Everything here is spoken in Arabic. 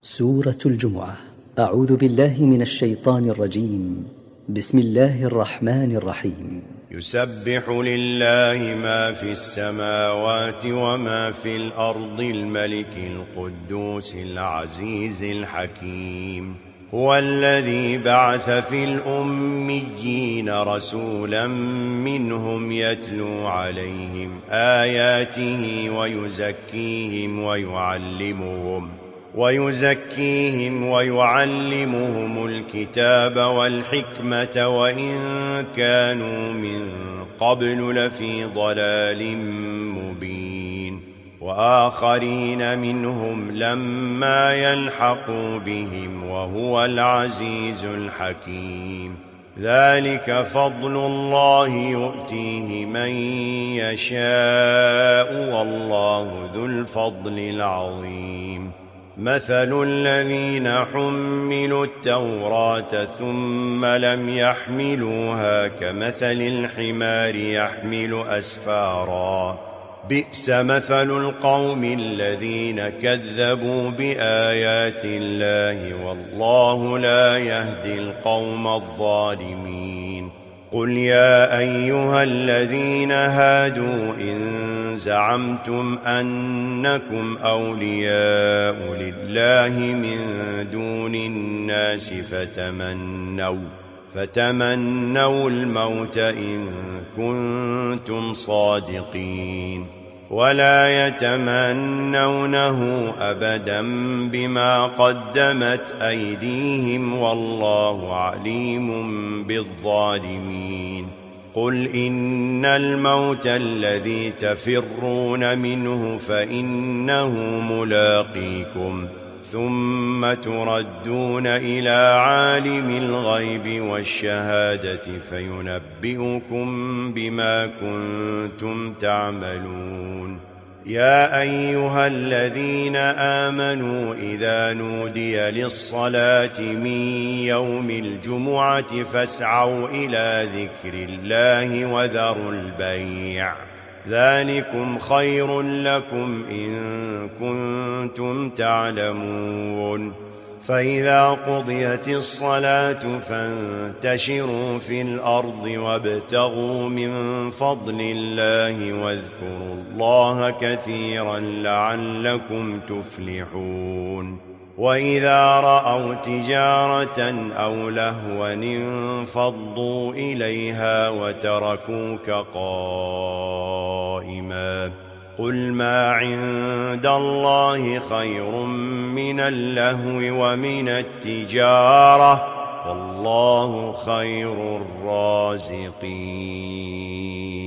سورة الجمعة. أعوذ بالله من الشيطان الرجيم. بسم الله الرحمن الرحيم. يسبح لله ما في السماوات وما في الأرض الملك القدوس العزيز الحكيم. هو الذي بعث في الأميين رسولا منهم يتلو عليهم آياته ويزكيهم ويعلمهم الكتاب والحكمة وإن كانوا من قبل لفي ضلال مبين. وآخرين منهم لما يلحقوا بهم وهو العزيز الحكيم. ذلك فضل الله يؤتيه من يشاء والله ذو الفضل العظيم. مثل الذين حملوا التوراة ثم لم يحملوها كمثل الحمار يحمل أسفارا. بئس مثل القوم الذين كذبوا بآيات الله والله لا يهدي القوم الظالمين. قل يا أيها الذين هادوا إن زعمتم أنكم أولياء لله من دون الناس فتمنوا الموت إن كنتم صادقين ولا يتمنونه أبدا بما قدمت أيديهم والله عليم بالظالمين. قل إن الموت الذي تفرون منه فإنه ملاقيكم ثم تردون إلى عالم الغيب والشهادة فينبئكم بما كنتم تعملون. يا أيها الذين آمنوا إذا نودي للصلاة من يوم الجمعة فاسعوا إلى ذكر الله وذروا البيع ذلكم خير لكم إن كنتم تعلمون. فإذا قضيت الصلاة فانتشروا في الأرض وابتغوا من فضل الله واذكروا الله كثيرا لعلكم تفلحون. وإذا رأوا تجارة أو لهوا انفضوا إليها وتركوك قائما. قل ما عند الله خير من اللهو ومن التجارة والله خير الرازقين.